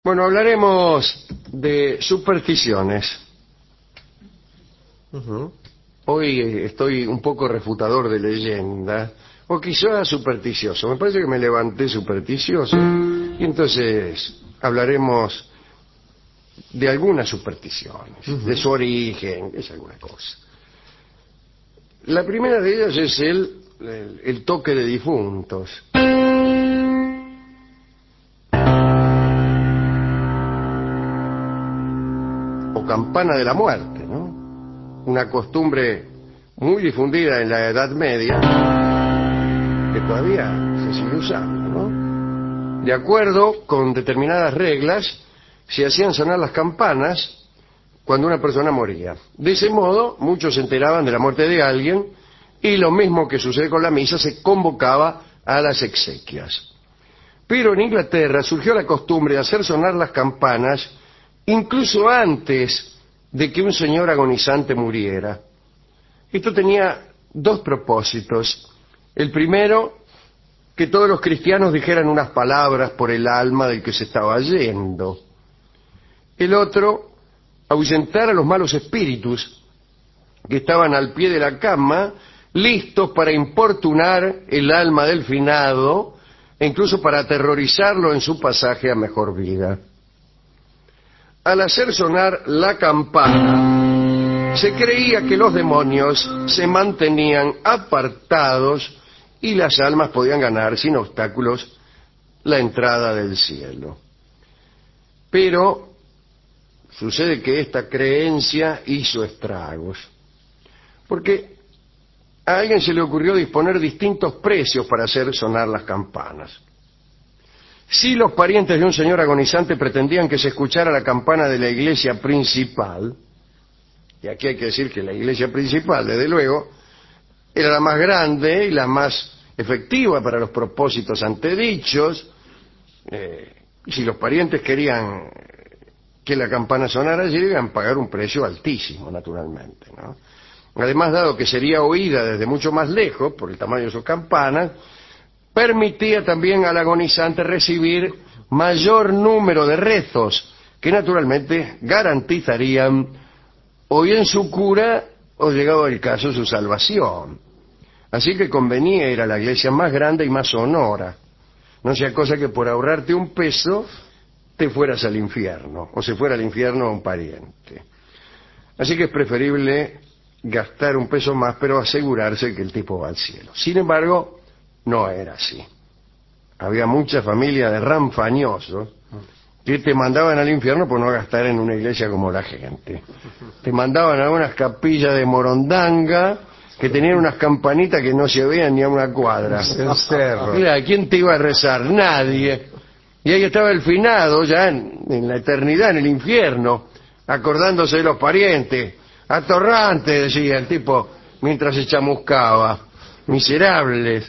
Bueno, hablaremos de supersticiones. Hoy estoy un poco refutador de leyenda, o quizá supersticioso. Me parece que me levanté supersticioso, y entonces hablaremos de algunas supersticiones, de su origen, es alguna cosa. La primera de ellas es el toque de difuntos. O campana de la muerte, ¿no? Una costumbre muy difundida en la Edad Media, que todavía se sigue usando, ¿no? De acuerdo con determinadas reglas, se hacían sonar las campanas cuando una persona moría. De ese modo, muchos se enteraban de la muerte de alguien, y lo mismo que sucede con la misa, se convocaba a las exequias. Pero en Inglaterra surgió la costumbre de hacer sonar las campanas incluso antes de que un señor agonizante muriera. Esto tenía dos propósitos. El primero, que todos los cristianos dijeran unas palabras por el alma del que se estaba yendo. El otro, ahuyentar a los malos espíritus que estaban al pie de la cama, listos para importunar el alma del finado e incluso para aterrorizarlo en su pasaje a mejor vida. Al hacer sonar la campana, se creía que los demonios se mantenían apartados y las almas podían ganar sin obstáculos la entrada del cielo. Pero sucede que esta creencia hizo estragos, porque a alguien se le ocurrió disponer distintos precios para hacer sonar las campanas. Si los parientes de un señor agonizante pretendían que se escuchara la campana de la iglesia principal, y aquí hay que decir que la iglesia principal, desde luego, era la más grande y la más efectiva para los propósitos antedichos, si los parientes querían que la campana sonara, allí debían pagar un precio altísimo, naturalmente, ¿no? Además, dado que sería oída desde mucho más lejos, por el tamaño de sus campanas, permitía también al agonizante recibir mayor número de rezos, que naturalmente garantizarían o bien su cura o, llegado el caso, su salvación. Así que convenía ir a la iglesia más grande y más sonora. No sea cosa que por ahorrarte un peso te fueras al infierno, o se fuera al infierno a un pariente. Así que es preferible gastar un peso más, pero asegurarse que el tipo va al cielo. Sin embargo, no era así. Había mucha familia de ranfañosos que te mandaban al infierno por no gastar en una iglesia como la gente. Te mandaban a unas capillas de morondanga que tenían unas campanitas que no se veían ni a una cuadra. El cerro. Mira, ¿quién te iba a rezar? Nadie. Y ahí estaba el finado, ya en la eternidad, en el infierno, acordándose de los parientes. Atorrante, decía el tipo mientras se chamuscaba. Miserables.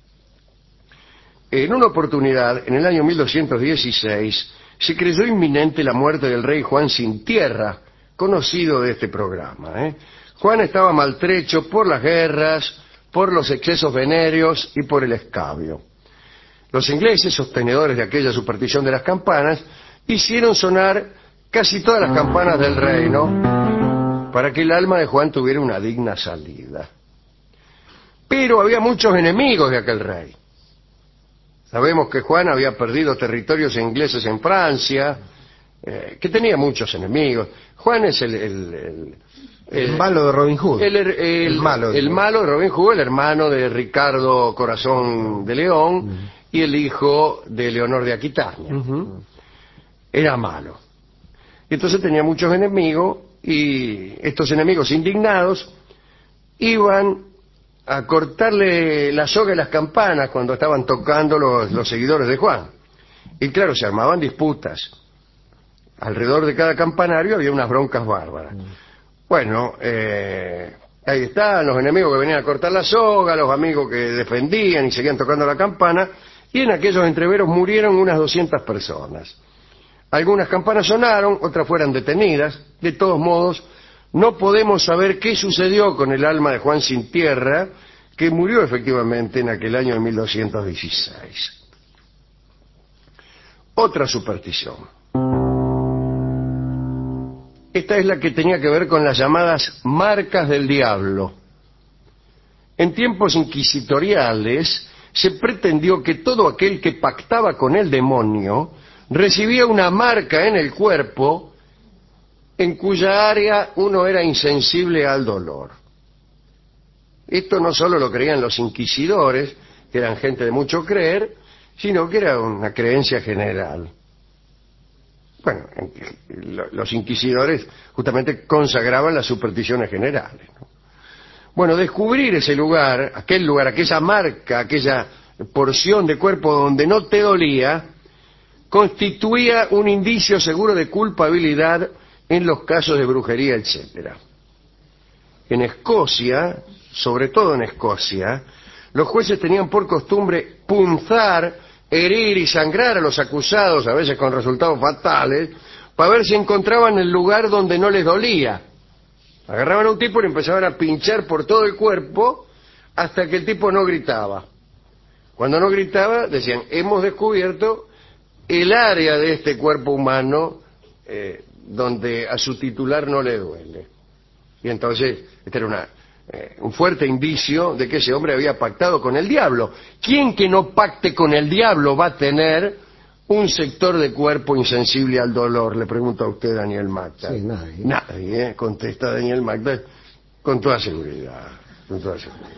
En una oportunidad, en el año 1216, se creyó inminente la muerte del rey Juan sin tierra, conocido de este programa. Juan estaba maltrecho por las guerras, por los excesos venéreos y por el escabio. Los ingleses, sostenedores de aquella superstición de las campanas, hicieron sonar casi todas las campanas del reino para que el alma de Juan tuviera una digna salida. Pero había muchos enemigos de aquel rey. Sabemos que Juan había perdido territorios ingleses en Francia, que tenía muchos enemigos. Juan es el malo de Robin Hood. El malo de Robin Hood, el hermano de Ricardo Corazón de León y el hijo de Leonor de Aquitania. Era malo. Y entonces tenía muchos enemigos, y estos enemigos indignados iban a cortarle la soga y las campanas cuando estaban tocando los seguidores de Juan. Y claro, se armaban disputas. Alrededor de cada campanario había unas broncas bárbaras. Bueno, ahí están los enemigos que venían a cortar la soga, los amigos que defendían y seguían tocando la campana, y en aquellos entreveros murieron unas 200 personas. Algunas campanas sonaron, otras fueron detenidas. De todos modos, no podemos saber qué sucedió con el alma de Juan sin tierra, que murió efectivamente en aquel año de 1216. Otra superstición. Esta es la que tenía que ver con las llamadas marcas del diablo. En tiempos inquisitoriales se pretendió que todo aquel que pactaba con el demonio recibía una marca en el cuerpo en cuya área uno era insensible al dolor. Esto no solo lo creían los inquisidores, que eran gente de mucho creer, sino que era una creencia general. Bueno, los inquisidores justamente consagraban las supersticiones generales, ¿no? Bueno, descubrir ese lugar, aquella marca, aquella porción de cuerpo donde no te dolía, constituía un indicio seguro de culpabilidad en los casos de brujería, etcétera. En Escocia, sobre todo en Escocia, los jueces tenían por costumbre punzar, herir y sangrar a los acusados, a veces con resultados fatales, para ver si encontraban el lugar donde no les dolía. Agarraban a un tipo y le empezaban a pinchar por todo el cuerpo hasta que el tipo no gritaba. Cuando no gritaba, decían, hemos descubierto el área de este cuerpo humano donde a su titular no le duele. Y entonces, este era un fuerte indicio de que ese hombre había pactado con el diablo. ¿Quién que no pacte con el diablo va a tener un sector de cuerpo insensible al dolor? Le pregunto a usted, Daniel Magda. Sí, nadie. Nadie, contesta Daniel Magda con toda seguridad. Con toda seguridad.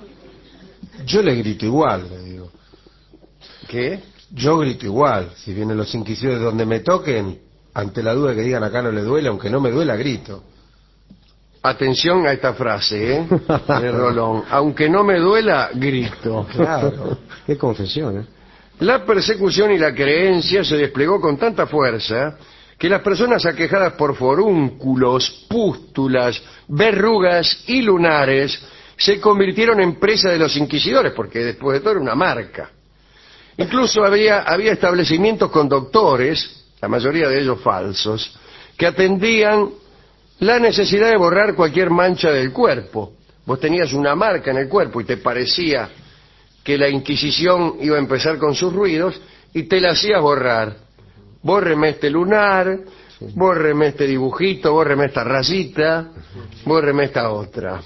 Yo le grito igual, le digo. ¿Qué? Yo grito igual. Si vienen los inquisidores donde me toquen, ante la duda que digan acá no le duele, aunque no me duela, grito. Atención a esta frase, de Rolón. Aunque no me duela, grito. Claro. Qué confesión, ¿eh? La persecución y la creencia se desplegó con tanta fuerza que las personas aquejadas por forúnculos, pústulas, verrugas y lunares se convirtieron en presa de los inquisidores, porque después de todo era una marca. Incluso había establecimientos con doctores, la mayoría de ellos falsos, que atendían la necesidad de borrar cualquier mancha del cuerpo. Vos tenías una marca en el cuerpo y te parecía que la Inquisición iba a empezar con sus ruidos y te la hacías borrar. Bórreme este lunar, bórreme este dibujito, bórreme esta rayita, bórreme esta otra.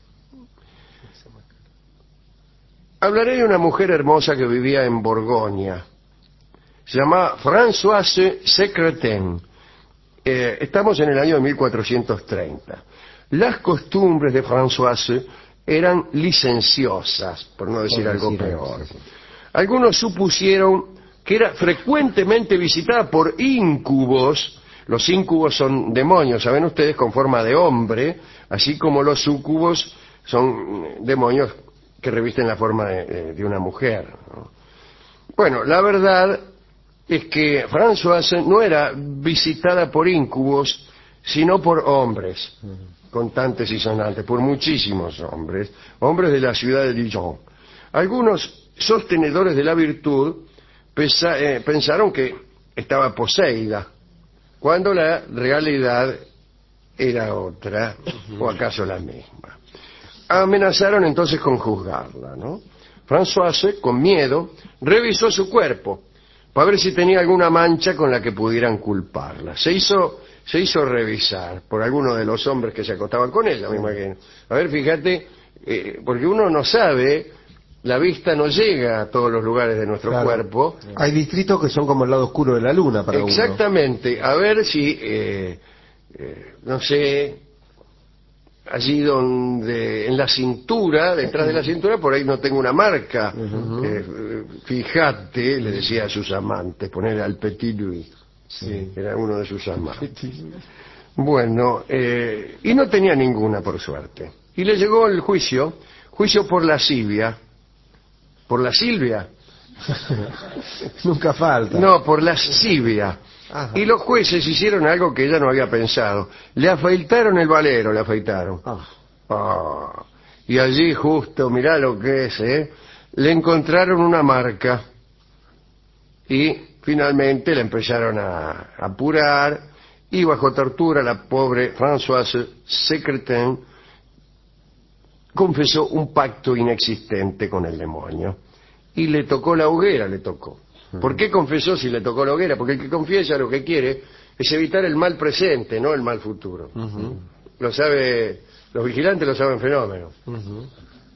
Hablaré de una mujer hermosa que vivía en Borgoña. Se llamaba Françoise Secretin. Estamos en el año de 1430. Las costumbres de Françoise eran licenciosas, por no decir algo peor. Algunos supusieron que era frecuentemente visitada por íncubos. Los íncubos son demonios, saben ustedes, con forma de hombre, así como los súcubos son demonios que revisten la forma de una mujer, ¿no? Bueno, la verdad es que Françoise no era visitada por íncubos, sino por hombres, contantes y sonantes, por muchísimos hombres de la ciudad de Dijon. Algunos sostenedores de la virtud pensaron que estaba poseída, cuando la realidad era otra, o acaso la misma. Amenazaron entonces con juzgarla, ¿no? Françoise, con miedo, revisó su cuerpo para ver si tenía alguna mancha con la que pudieran culparla. Se hizo revisar por alguno de los hombres que se acostaban con ella, me imagino. A ver, fíjate, porque uno no sabe, la vista no llega a todos los lugares de nuestro cuerpo. Hay distritos que son como el lado oscuro de la luna para uno. Exactamente, a ver si, no sé, allí donde, en la cintura, detrás de la cintura, por ahí no tengo una marca. Fíjate, le decía a sus amantes, poner al Petit Louis. Sí. Era uno de sus amantes. Bueno, y no tenía ninguna, por suerte. Y le llegó el juicio por lascivia. ¿Por la Silvia? Nunca falta. No, por lascivia. Ajá. Y los jueces hicieron algo que ella no había pensado. Le afeitaron el valero, le afeitaron. Y allí justo, mirá lo que es, le encontraron una marca. Y finalmente la empezaron a apurar, y bajo tortura la pobre Françoise Secretin confesó un pacto inexistente con el demonio. Y le tocó la hoguera, le tocó. ¿Por qué confesó si le tocó la hoguera? Porque el que confiesa lo que quiere es evitar el mal presente, no el mal futuro. Ujú. Lo sabe, los vigilantes lo saben fenómenos. Ujú.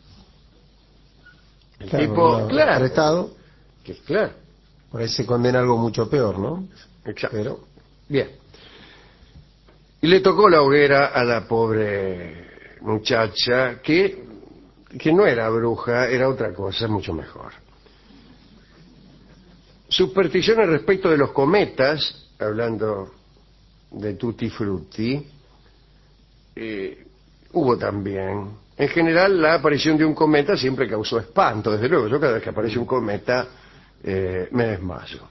El Claro, tipo, no, claro, apretado, claro, por ahí se condena algo mucho peor, ¿no? exacto. Pero, Bien. Y le tocó la hoguera a la pobre muchacha que no era bruja, era otra cosa mucho mejor. Supersticiones respecto de los cometas, hablando de Tutti Frutti, hubo también. En general, la aparición de un cometa siempre causó espanto, desde luego. Yo cada vez que aparece un cometa me desmayo.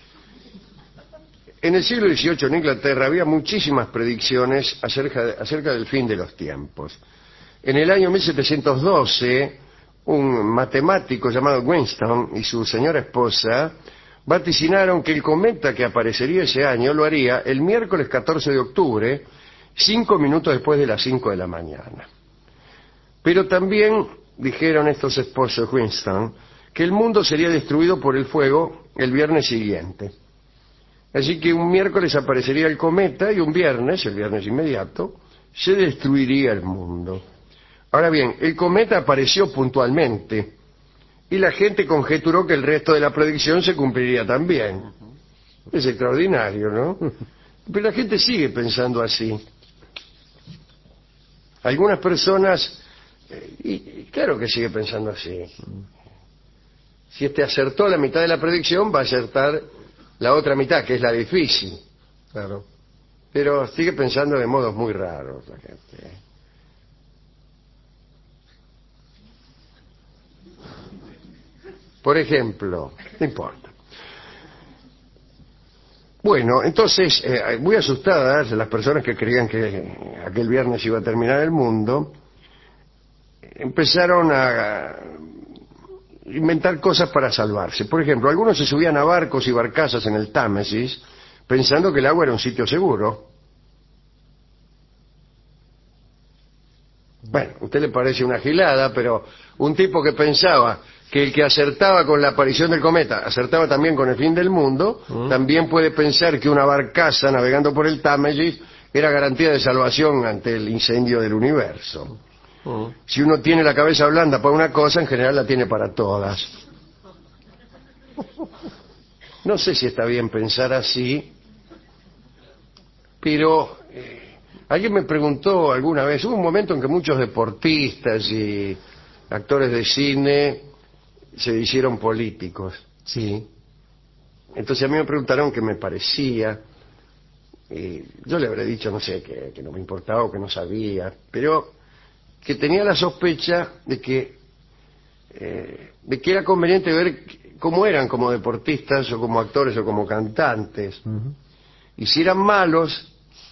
En el siglo XVIII en Inglaterra había muchísimas predicciones acerca del fin de los tiempos. En el año 1712, un matemático llamado Winston y su señora esposa vaticinaron que el cometa que aparecería ese año lo haría el miércoles 14 de octubre, 5 minutos después de las 5 de la mañana. Pero también dijeron estos esposos Winston que el mundo sería destruido por el fuego el viernes siguiente. Así que un miércoles aparecería el cometa y un viernes, el viernes inmediato, se destruiría el mundo. Ahora bien, el cometa apareció puntualmente y la gente conjeturó que el resto de la predicción se cumpliría también. Es extraordinario, ¿no? Pero la gente sigue pensando así. Algunas personas, y claro que sigue pensando así. Si este acertó la mitad de la predicción, va a acertar la otra mitad, que es la difícil. claro. Pero sigue pensando de modos muy raros la gente. Por ejemplo, no importa. Bueno, entonces, muy asustadas las personas que creían que aquel viernes iba a terminar el mundo, empezaron a inventar cosas para salvarse. Por ejemplo, algunos se subían a barcos y barcazas en el Támesis pensando que el agua era un sitio seguro. Bueno, a usted le parece una gilada, pero un tipo que pensaba que el que acertaba con la aparición del cometa acertaba también con el fin del mundo, también puede pensar que una barcaza navegando por el Támesis era garantía de salvación ante el incendio del universo. Si uno tiene la cabeza blanda para una cosa, en general la tiene para todas. No sé si está bien pensar así, pero alguien me preguntó alguna vez, hubo un momento en que muchos deportistas y actores de cine se hicieron políticos. Sí. Entonces a mí me preguntaron qué me parecía, y yo le habré dicho, no sé, que no me importaba o que no sabía, pero que tenía la sospecha de que era conveniente ver cómo eran como deportistas o como actores o como cantantes. Ujú. Y si eran malos,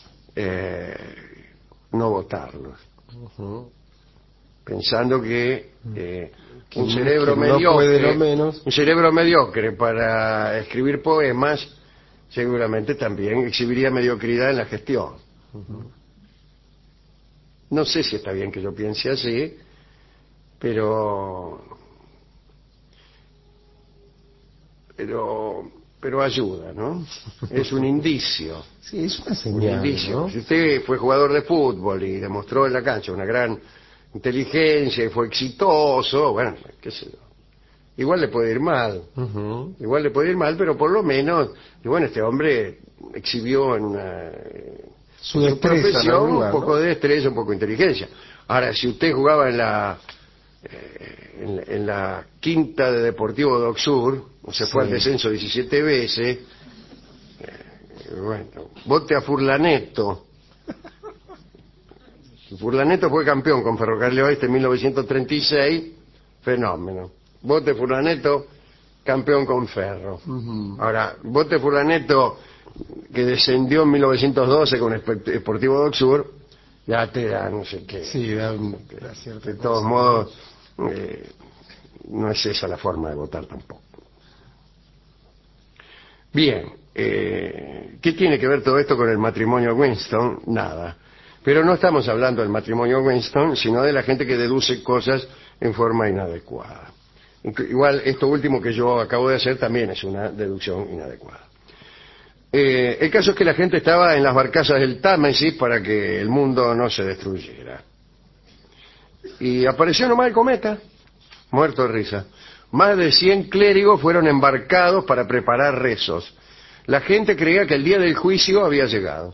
no votarlos. Ujú. Pensando que un Quien cerebro no puede lo mediocre, menos. un cerebro mediocre para escribir poemas, seguramente también exhibiría mediocridad en la gestión. No sé si está bien que yo piense así, pero pero ayuda, ¿no? Es un indicio. Sí, es una Un señal, indicio. ¿no? Si usted fue jugador de fútbol y demostró en la cancha una gran inteligencia y fue exitoso, bueno, qué sé yo. Igual le puede ir mal. Ujú. Igual le puede ir mal, pero por lo menos, y bueno, este hombre exhibió en Su en su destreza en profesión algún un lugar, poco ¿no? de destreza, un poco de inteligencia. Ahora, si usted jugaba en la quinta de Deportivo Dock Sur, o se fue al Sí. descenso 17 veces, bueno, vote a Furlaneto. Furlaneto fue campeón con Ferrocarril Oeste en 1936, fenómeno. Vote Furlaneto, campeón con Ferro. Ujú. Ahora, vote Furlaneto, que descendió en 1912 con Deportivo Dock Sur, ya te da no sé qué. Sí, da cierta De todos cosa, modos, no es esa la forma de votar tampoco. Bien, ¿qué tiene que ver todo esto con el matrimonio Winston? Nada. Pero no estamos hablando del matrimonio Winston, sino de la gente que deduce cosas en forma inadecuada. Igual, esto último que yo acabo de hacer también es una deducción inadecuada. El caso es que la gente estaba en las barcazas del Támesis para que el mundo no se destruyera. Y apareció nomás el cometa, muerto de risa. Más de 100 clérigos fueron embarcados para preparar rezos. La gente creía que el día del juicio había llegado.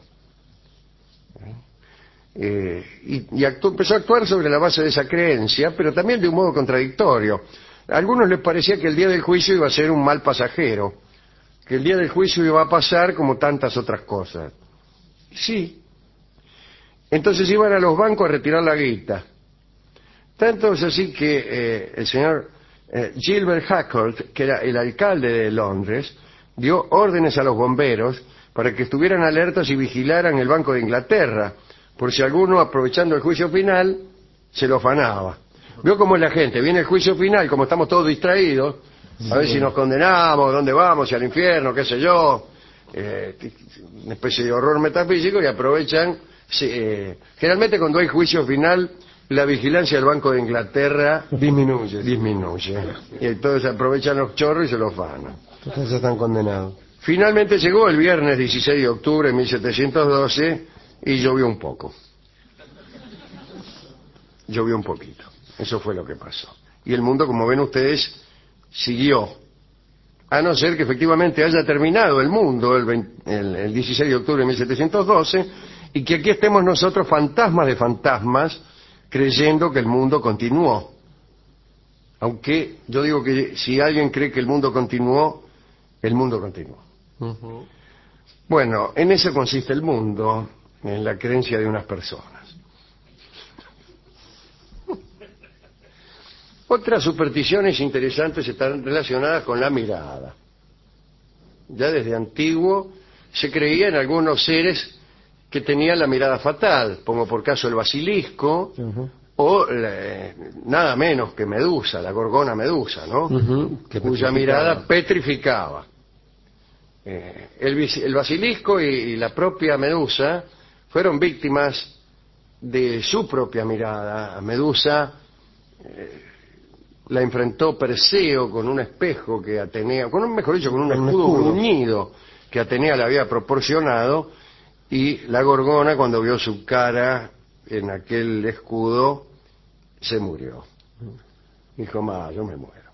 Empezó a actuar sobre la base de esa creencia, pero también de un modo contradictorio. A algunos les parecía que el día del juicio iba a ser un mal pasajero, que el día del juicio iba a pasar como tantas otras cosas. Sí. Entonces iban a los bancos a retirar la guita. Tanto es así que el señor Gilbert Hackert, que era el alcalde de Londres, dio órdenes a los bomberos para que estuvieran alertas y vigilaran el Banco de Inglaterra, por si alguno, aprovechando el juicio final, se lo afanaba. Vio cómo es la gente, viene el juicio final, como estamos todos distraídos, a ver si nos condenamos, dónde vamos, si al infierno, qué sé yo, una especie de horror metafísico, y aprovechan, generalmente cuando hay juicio final, la vigilancia del Banco de Inglaterra disminuye. Y todos aprovechan los chorros y se los afanan. Entonces ya están condenados. Finalmente llegó el viernes 16 de octubre de 1712 y llovió un poco. Llovió un poquito. Eso fue lo que pasó. Y el mundo, como ven ustedes, siguió. A no ser que efectivamente haya terminado el mundo el 16 de octubre de 1712 y que aquí estemos nosotros, fantasmas de fantasmas, creyendo que el mundo continuó. Aunque yo digo que si alguien cree que el mundo continuó, el mundo continuó. Bueno, en eso consiste el mundo, en la creencia de unas personas. Otras supersticiones interesantes están relacionadas con la mirada. Ya desde antiguo se creía en algunos seres que tenían la mirada fatal, como por caso el basilisco, o nada menos que Medusa, la gorgona Medusa, ¿no? Cuya mirada petrificaba. El basilisco y la propia Medusa fueron víctimas de su propia mirada. A Medusa la enfrentó Perseo con un espejo que Atenea, mejor dicho, con un escudo bruñido que Atenea le había proporcionado, y la gorgona, cuando vio su cara en aquel escudo, se murió. Dijo, yo me muero.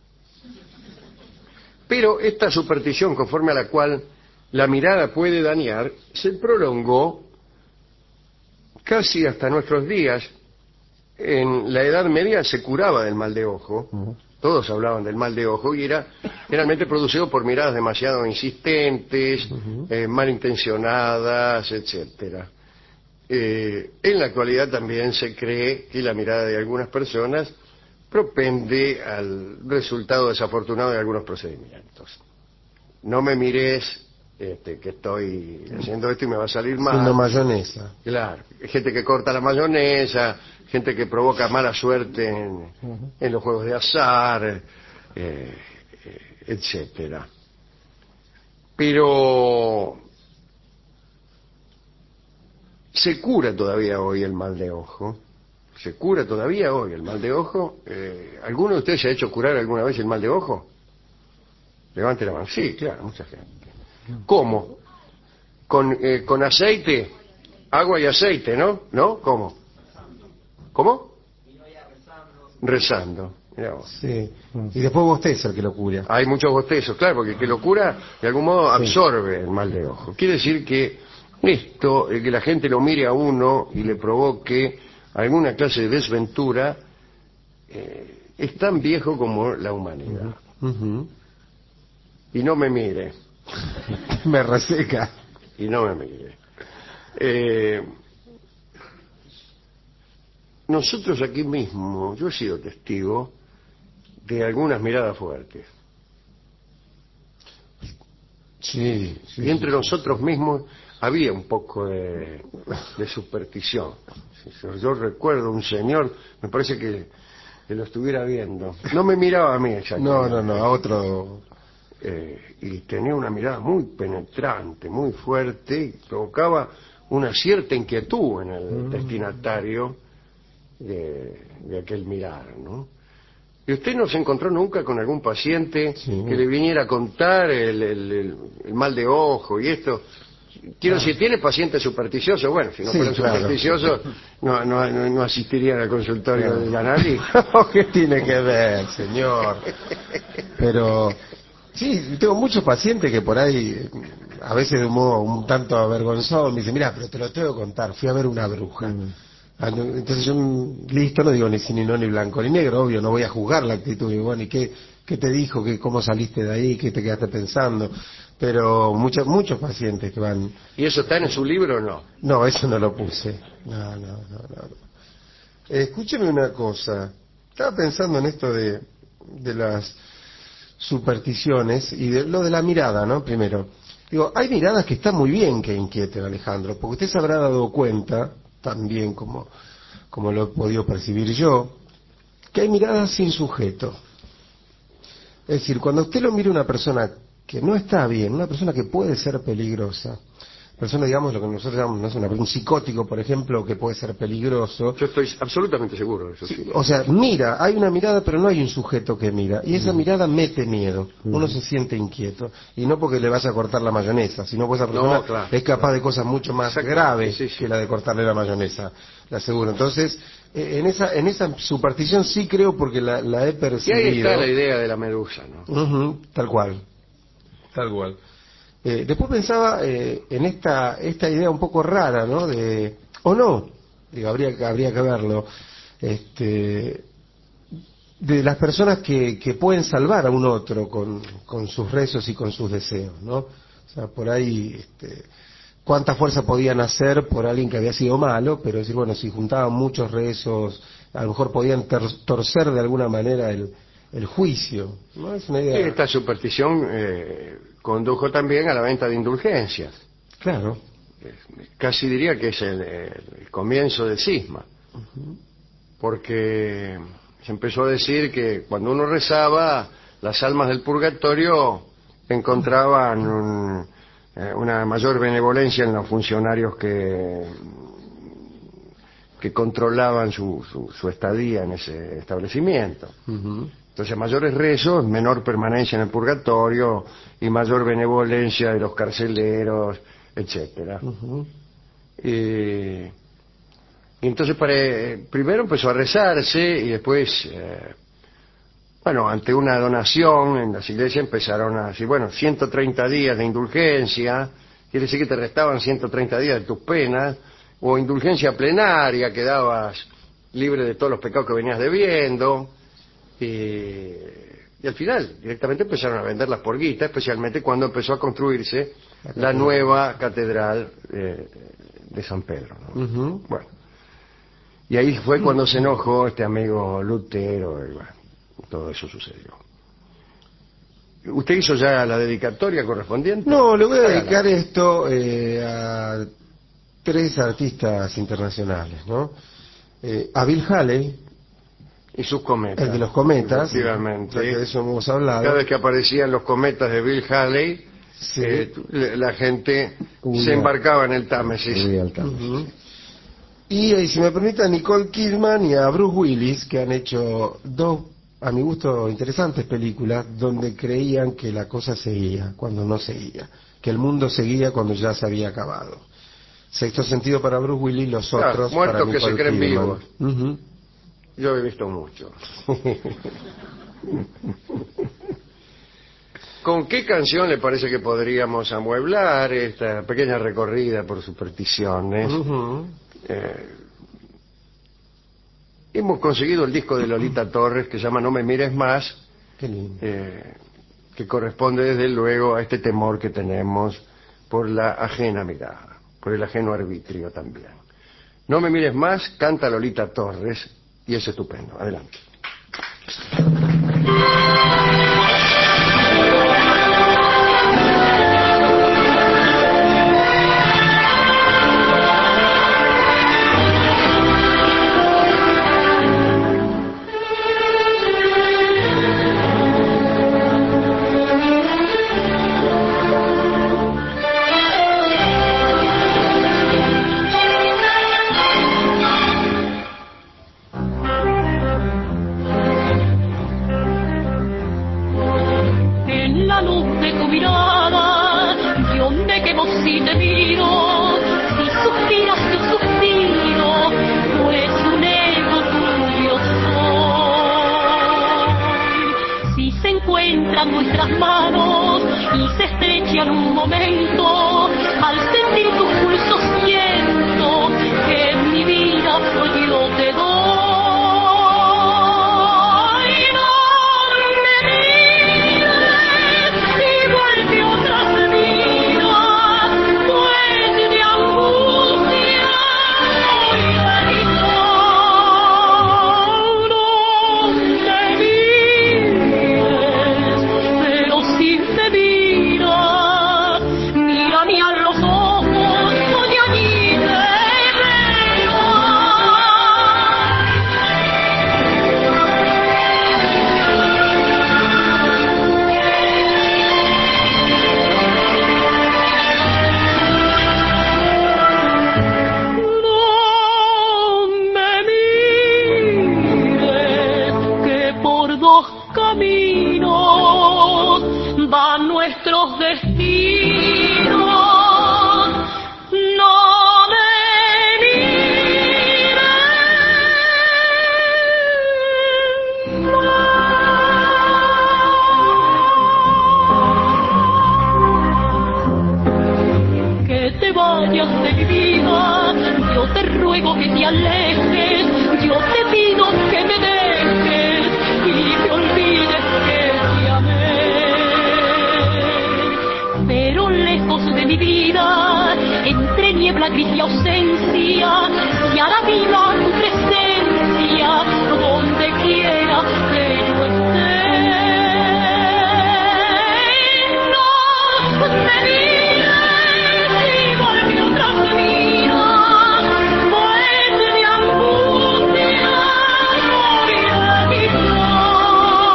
Pero esta superstición, conforme a la cual la mirada puede dañar, se prolongó casi hasta nuestros días. En la Edad Media se curaba del mal de ojo, todos hablaban del mal de ojo, y era generalmente producido por miradas demasiado insistentes, malintencionadas, etcétera. En la actualidad también se cree que la mirada de algunas personas propende al resultado desafortunado de algunos procedimientos. No me mires que estoy haciendo esto y me va a salir mal. Haciendo mayonesa. Claro, gente que corta la mayonesa, gente que provoca mala suerte en los juegos de azar, etcétera. Pero se cura todavía hoy el mal de ojo. Se cura todavía hoy el mal de ojo. ¿Alguno de ustedes se ha hecho curar alguna vez el mal de ojo? Levante la mano. Sí, claro, mucha gente. ¿Cómo? Con aceite, agua y aceite, ¿no? ¿No? ¿Cómo? ¿Cómo? Rezando. Mirá vos. Sí. Y después bosteza el que lo cura. Hay muchos bostezos, claro, porque el que lo cura de algún modo absorbe el mal de ojo. Quiere decir que esto, el que la gente lo mire a uno y le provoque alguna clase de desventura, es tan viejo como la humanidad. Y no me mire. Me reseca. Y no me mire. Nosotros aquí mismo, yo he sido testigo de algunas miradas fuertes. Sí. Y entre nosotros mismos había un poco de superstición. Yo recuerdo un señor, me parece que lo estuviera viendo. No me miraba a mí exactamente. No, a otro. Y tenía una mirada muy penetrante, muy fuerte, y provocaba una cierta inquietud en el destinatario de aquel mirar, ¿no? ¿Y usted no se encontró nunca con algún paciente Sí. que le viniera a contar el mal de ojo y esto? Quiero decir, ¿tiene pacientes supersticiosos? Bueno, si no Sí, fueran claro. supersticiosos, no asistirían al consultorio Claro. de Yanali. ¿Qué tiene que ver, señor? Pero sí, tengo muchos pacientes que por ahí, a veces de un modo un tanto avergonzado, me dicen, mira, pero te lo tengo que contar, fui a ver una bruja. Entonces yo, listo, no digo ni sí, ni no, ni blanco, ni negro, obvio, no voy a juzgar la actitud. Y bueno, ¿y qué te dijo? ¿Cómo saliste de ahí? ¿Qué te quedaste pensando? Pero muchos pacientes que van... ¿Y eso está en su libro o no? No, eso no lo puse. No. Escúcheme una cosa. Estaba pensando en esto de las supersticiones y de lo de la mirada, ¿no? Primero. Digo, hay miradas que están muy bien que inquieten, Alejandro, porque usted se habrá dado cuenta, también como lo he podido percibir yo, que hay miradas sin sujeto. Es decir, cuando usted lo mira una persona que no está bien, una persona que puede ser peligrosa, persona, digamos, lo que nosotros llamamos, no sé, un psicótico, por ejemplo, que puede ser peligroso. Yo estoy absolutamente seguro de eso. Sí, o sea, mira, hay una mirada, pero no hay un sujeto que mira. Y esa mirada mete miedo. Uno se siente inquieto. Y no porque le vaya a cortar la mayonesa, sino porque esa persona claro, es capaz de cosas mucho más Exacto, graves sí. que la de cortarle la mayonesa, le aseguro. Entonces, en esa superstición sí creo porque la he Y percibido. ahí está la idea de la medusa, ¿no? Ujú, tal cual. Después pensaba en esta idea un poco rara, ¿no? O no, digo, habría que verlo, de las personas que pueden salvar a un otro con sus rezos y con sus deseos, ¿no? O sea, por ahí, cuánta fuerza podían hacer por alguien que había sido malo, pero decir, bueno, si juntaban muchos rezos, a lo mejor podían torcer de alguna manera el juicio, ¿no? Es una Y idea. esta superstición condujo también a la venta de indulgencias. Claro. Casi diría que es el comienzo del cisma, porque se empezó a decir que cuando uno rezaba, las almas del purgatorio encontraban una mayor benevolencia en los funcionarios que controlaban su estadía en ese establecimiento. Ujú. Entonces, mayores rezos, menor permanencia en el purgatorio y mayor benevolencia de los carceleros, etcétera. Ujú. Y entonces primero empezó a rezarse y después, bueno, ante una donación en las iglesias empezaron a decir, bueno, 130 días de indulgencia, quiere decir que te restaban 130 días de tus penas, o indulgencia plenaria, quedabas libre de todos los pecados que venías debiendo. Y al final directamente empezaron a venderlas por guita, especialmente cuando empezó a construirse la nueva catedral de San Pedro, ¿no? Ujú. Bueno, y ahí fue cuando se enojó este amigo Lutero y bueno, todo eso sucedió. ¿Usted hizo ya la dedicatoria correspondiente? No, le voy a Hágala. dedicar esto a tres artistas internacionales, ¿no? A Bill Haley, Y sus cometas. el de los cometas, Efectivamente. ya que de eso hemos Cada hablado. vez que aparecían los cometas de Bill Haley, Sí. la gente Huía. se embarcaba en el Támesis. Ujú. Y si me permite, a Nicole Kidman y a Bruce Willis, que han hecho dos, a mi gusto, interesantes películas, donde creían que la cosa seguía cuando no seguía, que el mundo seguía cuando ya se había acabado. Sexto sentido para Bruce Willis, los Claro, otros muertos para que se Nicole creen Kidman. vivos. Ujú. Yo he visto mucho. ¿Con qué canción le parece que podríamos amueblar esta pequeña recorrida por supersticiones? Ujú. Hemos conseguido el disco de Lolita Torres que se llama No me mires más, Qué lindo. que corresponde desde luego a este temor que tenemos por la ajena mirada, por el ajeno arbitrio también. No me mires más, canta Lolita Torres y es estupendo. Adelante. vayas de mi vida, yo te ruego que te alejes, yo te pido que me dejes y te olvides que te amé. Pero lejos de mi vida, entre niebla, gris y ausencia, y hará viva tu presencia, donde quiera que yo esté. No me mires y volvió tras de mí, pues de angustia morirá quizá.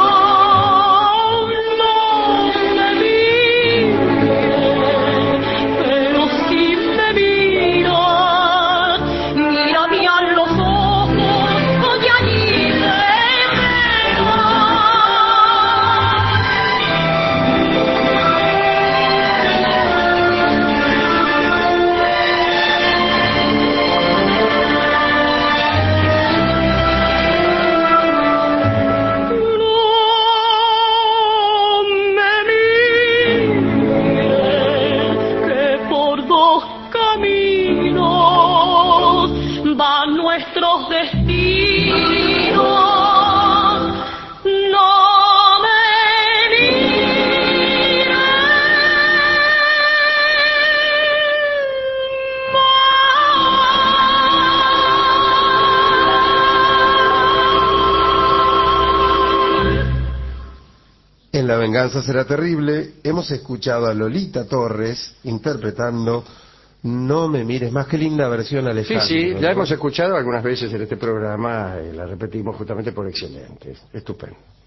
No me mires, pero si me miras, mírame a los ojos, y allí te verás. No me mires, que por dos caminos van nuestros destinos. No me mires En La venganza será terrible hemos escuchado a Lolita Torres interpretando No me mires más. Qué linda versión, Sí, Alejandro. sí, ¿no? la hemos escuchado algunas veces en este programa, la repetimos justamente por excelente, estupendo.